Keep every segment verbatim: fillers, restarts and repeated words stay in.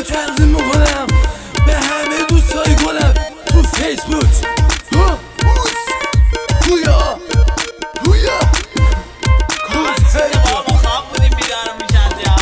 اینو تقدیم میکنم به همه دوستای گلم تو فیسبوک. پویا پویا بابا خواب بودیم بیدارم میشن یا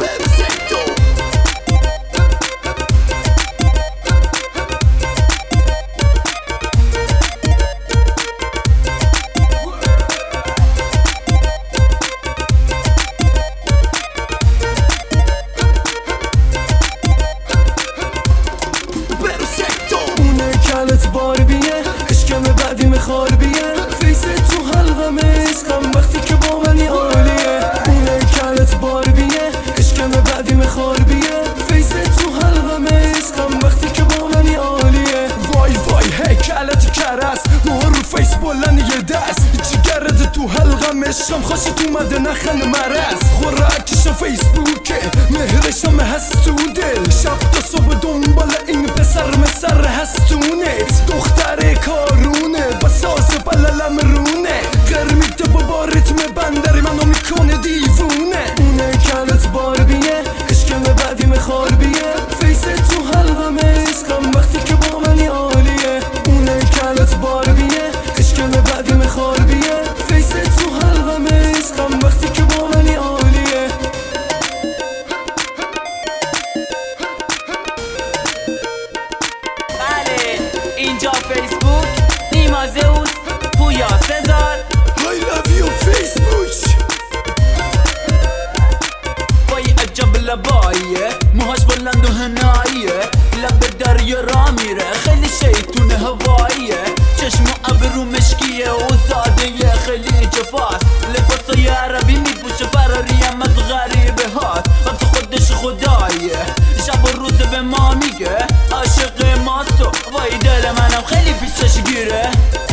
کلت بار بیه اشکم بعدی میخوار بیه فیس تو حلقم عشقم وقتی که با منی عالیه. اونه کلت بار بیه اشکم بعدی میخوار بیه فیس تو حلقم عشقم وقتی که با منی عالیه. وای وای هی کلت کرس مهر رو فیس بلند یه دست جگرد تو حلقم عشقم خوشت اومده نخن مرز خوراکش فیسبوکه مهرشم هست تو دل شب تا صبح دنبال این پسر مسر هستونت دختر کارونه با ساز بللم رونه قرمیده با بارت بندری منو میکنه دیوونه. اونه کلت بار بیه اشکم بعدی میخوار بیه فیس تو حلقم عشقم وقتی که با منی عالیه. اونه کلت بار بیه اشکم بعدی میخوار بیه فیس تو حلقم عشقم وقتی که با منی عالیه. بله اینجا فیسبوک نیما زئوس پویا سزار I love you فیسبوک. وای عجب لباییه موهاش بلند و هناییه لب دریا را میره خیلی شیطون هواییه چشم و ابرو مشکیه و زاده خیلی جفاست لباسای عربی میپوشه فراریم از غریبه هاست از خودش خداییه شب و روز به ما میگه عاشق ماست و وای دل منم خیلی پیشش گیره.